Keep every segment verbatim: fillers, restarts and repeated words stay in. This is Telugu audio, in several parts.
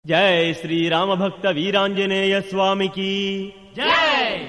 जय श्री राम भक्त वीरांजनेय स्वामी की जय।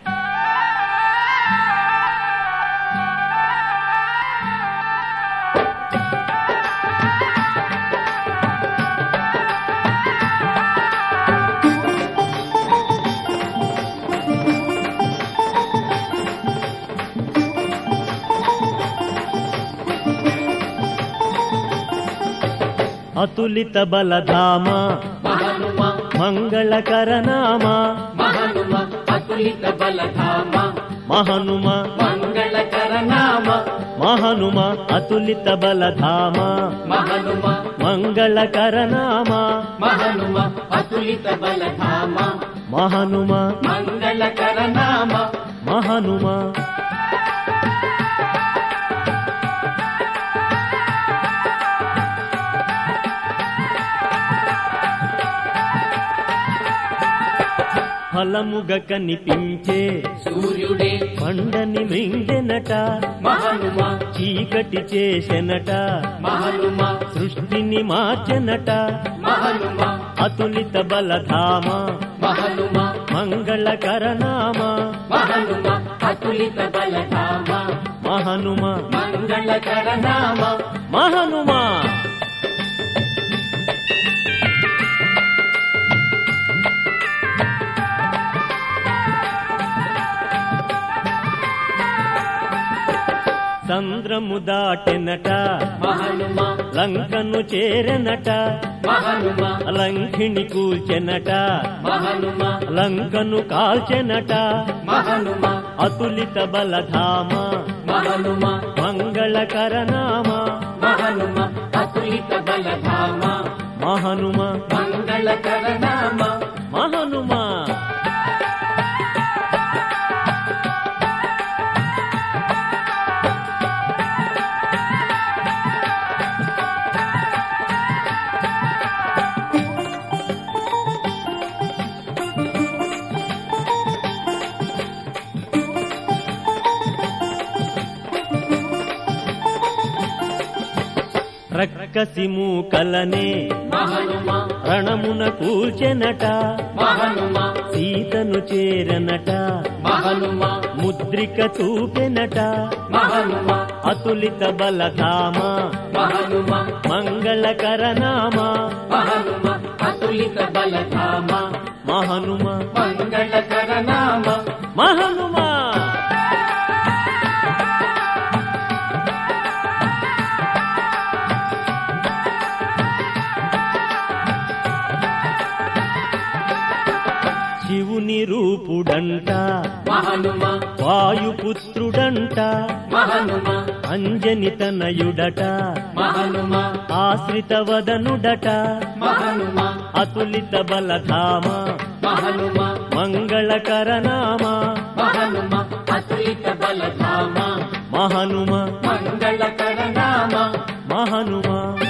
अतुलित बलधाम महानुमा मंगलकर नाम महानुमा अतुलित बलधाम महानुम मंगलकर नाम महानुम अतुलित बलधाम महानुमा मंगलकर नाम महानुमा अतुलित बलधाम महानुम मंगलकर नाम महानुम ఫలముగ కనిపించే సూర్యుడే పండని మృంగెనట మహానుమా చీకటి చేసెనట మహానుమా సృష్టిని మార్చెనట మహానుమా అతులిత బలధామ మహానుమా మంగళకర నామ మహానుమా అతులిత బలధామ మహనుమ మంగళకర నామ మహనుమ చంద్రము దాటెనట మహానుమా లంకను చేరెనట మహానుమా లంకిణి కూల్చెనట మహానుమా లంకను కాల్చెనట మహానుమా అతులిత బలధామ మహానుమా మంగళకర నామ మహానుమా అతులిత బలధామ మహనుమ మంగళకర నామ మహనుమ రక్కసి మూకలనే మహానుమా రణమున కూల్చెనట మహానుమా సీతను చేరనట మహానుమా ముద్రిక చూపెనట మహానుమా అతులిత బలధామ మహానుమా మంగళకర నామ మహానుమా అతులిత బలధామ మహనుమ మంగళకర నామ మహనుమ శివుని రూపుడంట మహానుమా వాయుపుత్రుడంట మహానుమా అంజని తనయుడట మహానుమా ఆశ్రిత వదనుడట మహానుమా అతులిత బలధామ మహానుమా మంగళకర నామ మహానుమా అతులిత బలధామ మహనుమ మంగళకర నామ మహనుమ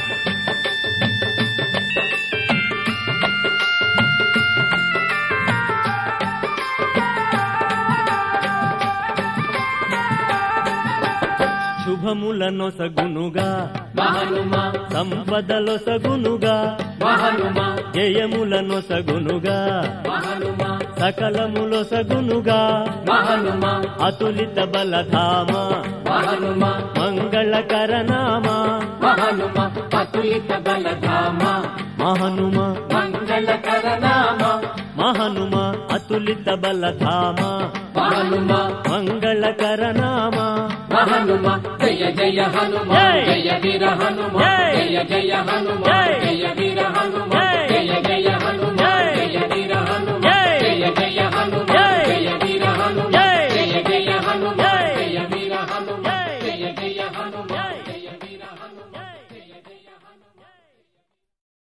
శుభములనొసగునుగా మహానుమా సంపదలొసగునుగా మహానుమా జయములనొసగునుగా మహానుమా సకలములొసగునుగా మహానుమా అతులిత బలధామ మహానుమా మంగళకర నామ మహానుమా అతులిత బలధామ మహనుమ మంగళకర నామ మహనుమ అతులిత బలధామ మహానుమా మంగళకర నామ మహానుమా జయ జయ హనుమ జై. జయ వీర హనుమ జై. జయ జయ హనుమ జై. జయ వీర హనుమ జై. జయ జయ హనుమ జై. జయ వీర హనుమ జై. జయ జయ హనుమ జై. జయ వీర హనుమ జై. జయ జయ హనుమ